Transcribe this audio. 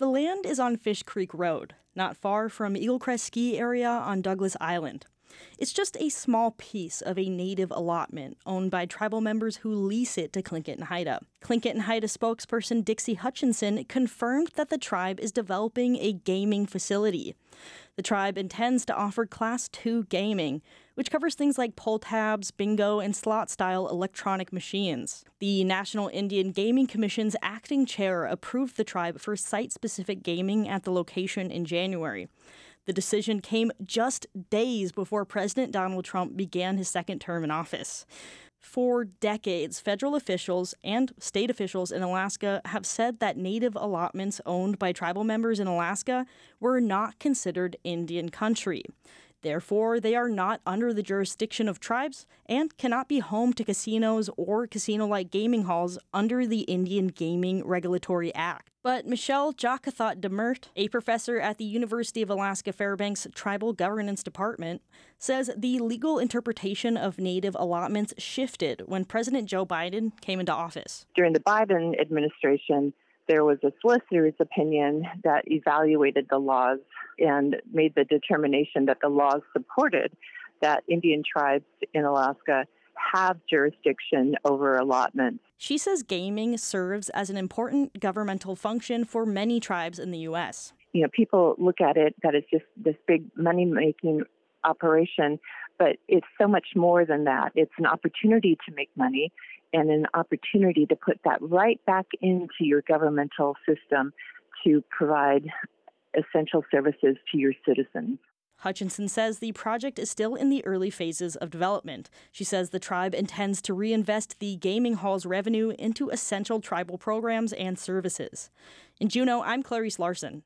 The land is on Fish Creek Road, not far from Eagle Crest Ski Area on Douglas Island. It's just a small piece of a native allotment owned by tribal members who lease it to Tlingit and Haida. Tlingit and Haida spokesperson Dixie Hutchinson confirmed that the tribe is developing a gaming facility. The tribe intends to offer Class II gaming, which covers things like pull tabs, bingo, and slot-style electronic machines. The National Indian Gaming Commission's acting chair approved the tribe for site-specific gaming at the location in January. The decision came just days before President Donald Trump began his second term in office. For decades, federal officials and state officials in Alaska have said that native allotments owned by tribal members in Alaska were not considered Indian country. Therefore, they are not under the jurisdiction of tribes and cannot be home to casinos or casino-like gaming halls under the Indian Gaming Regulatory Act. But Michelle Jakathot Demert, a professor at the University of Alaska Fairbanks Tribal Governance Department, says the legal interpretation of native allotments shifted when President Joe Biden came into office. During the Biden administration, there was a solicitor's opinion that evaluated the laws and made the determination that the laws supported that Indian tribes in Alaska have jurisdiction over allotments. She says gaming serves as an important governmental function for many tribes in the U.S. You know, people look at it that it's just this big money-making operation, but it's so much more than that. It's an opportunity to make money and an opportunity to put that right back into your governmental system to provide essential services to your citizens. Hutchinson says the project is still in the early phases of development. She says the tribe intends to reinvest the gaming hall's revenue into essential tribal programs and services. In Juneau, I'm Clarice Larson.